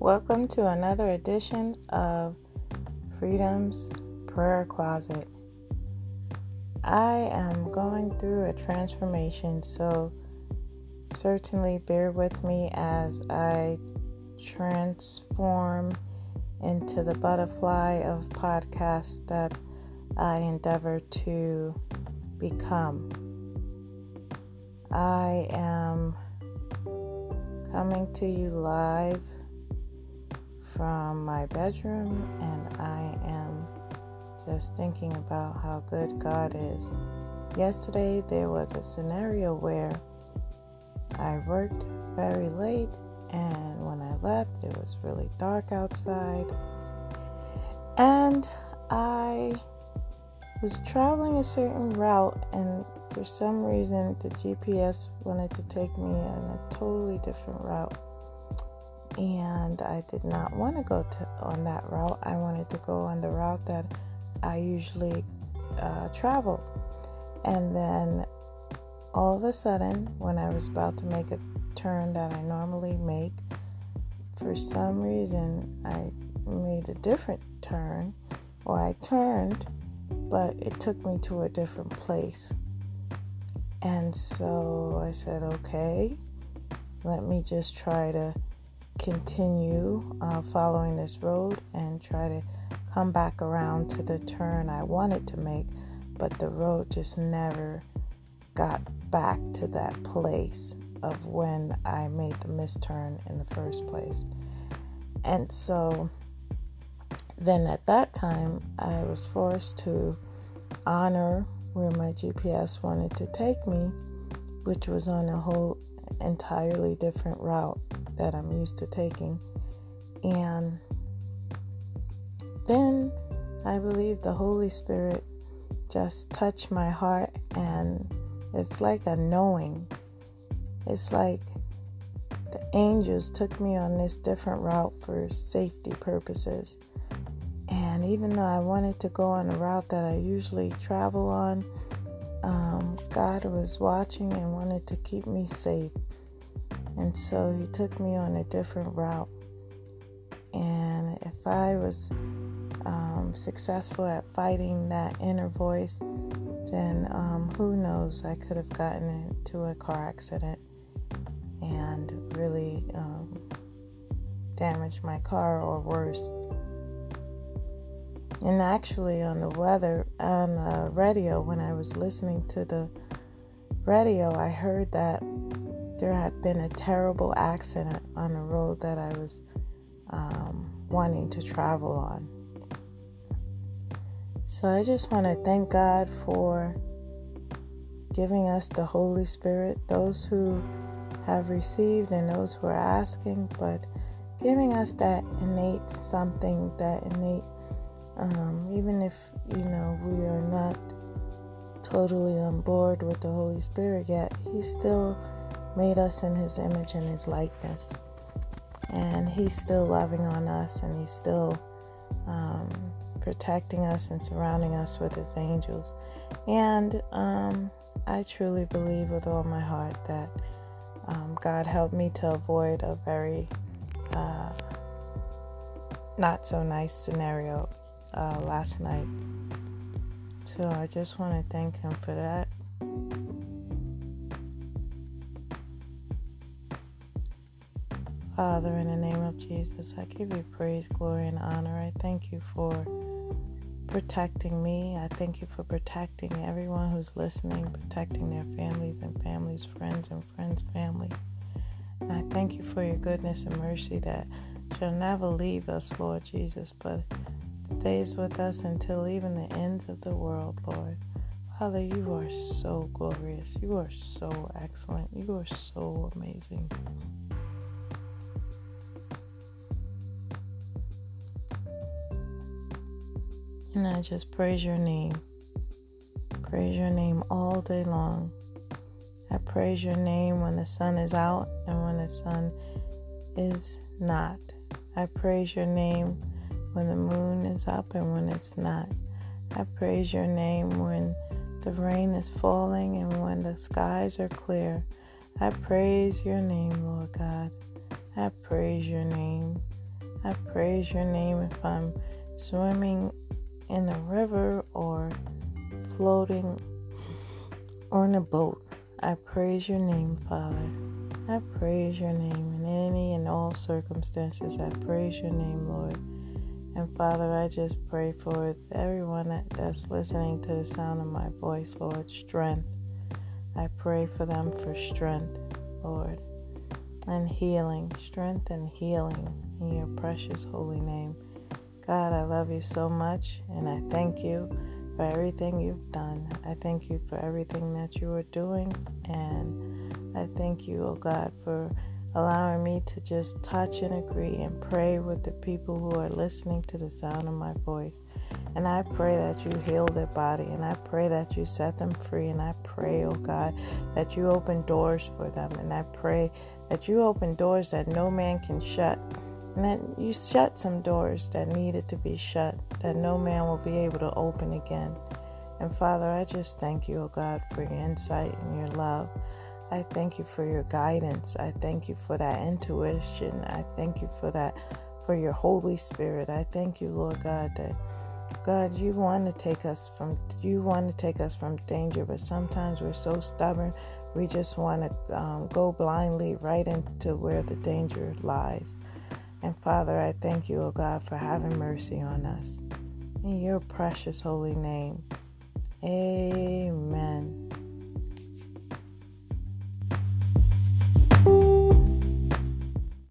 Welcome to another edition of Freedom's Prayer Closet. I am going through a transformation, so certainly bear with me as I transform into the butterfly of podcasts that I endeavor to become. I am coming to you live from my bedroom, and I am just thinking about how good God is. Yesterday there was a scenario where I worked very late, and when I left it was really dark outside, and I was traveling a certain route, and for some reason the GPS wanted to take me on a totally different route. And I did not want to go on that route. I wanted to go on the route that I usually travel. And then all of a sudden, when I was about to make a turn that I normally make, for some reason I made a different turn, or I turned, but it took me to a different place. And so I said, okay, let me just try to continue following this road and try to come back around to the turn I wanted to make, but the road just never got back to that place of when I made the misturn in the first place. And so then at that time I was forced to honor where my GPS wanted to take me, which was on a whole entirely different route that I'm used to taking. And then I believe the Holy Spirit just touched my heart, and it's like a knowing. It's like the angels took me on this different route for safety purposes. And even though I wanted to go on a route that I usually travel on, God was watching and wanted to keep me safe. And so he took me on a different route. And if I was successful at fighting that inner voice, then who knows, I could have gotten into a car accident and really damaged my car, or worse. And actually on the radio, when I was listening to the radio, I heard that there had been a terrible accident on the road that I was wanting to travel on. So I just want to thank God for giving us the Holy Spirit, those who have received and those who are asking, but giving us that innate something, even if, we are not totally on board with the Holy Spirit yet, He still made us in His image and His likeness. And He's still loving on us, and He's still protecting us and surrounding us with His angels. And I truly believe with all my heart that God helped me to avoid a very not so nice scenario last night. So I just want to thank Him for that. Father, in the name of Jesus, I give you praise, glory, and honor. I thank you for protecting me. I thank you for protecting everyone who's listening, protecting their families and families' friends and friends' family. And I thank you for your goodness and mercy that shall never leave us, Lord Jesus, but stays with us until even the ends of the world, Lord. Father, you are so glorious. You are so excellent. You are so amazing. And I just praise your name. Praise your name all day long. I praise your name when the sun is out and when the sun is not. I praise your name when the moon is up and when it's not. I praise your name when the rain is falling and when the skies are clear. I praise your name, Lord God. I praise your name. I praise your name if I'm swimming in a river or floating on a boat. I praise your name, Father. I praise your name in any and all circumstances. I praise your name, Lord. And Father, I just pray for everyone that's listening to the sound of my voice, Lord, strength. I pray for them for strength, Lord, and healing, strength and healing in your precious holy name. God, I love you so much, and I thank you for everything you've done. I thank you for everything that you are doing, and I thank you, oh God, for allowing me to just touch and agree and pray with the people who are listening to the sound of my voice. And I pray that you heal their body, and I pray that you set them free, and I pray, oh God, that you open doors for them, and I pray that you open doors that no man can shut, and that you shut some doors that needed to be shut, that no man will be able to open again. And Father, I just thank you, oh God, for your insight and your love. I thank you for your guidance. I thank you for that intuition. I thank you for that, for your Holy Spirit. I thank you, Lord God, that God, you want to take us from danger, but sometimes we're so stubborn. We just want to go blindly right into where the danger lies. And Father, I thank you, oh God, for having mercy on us. In your precious holy name, amen.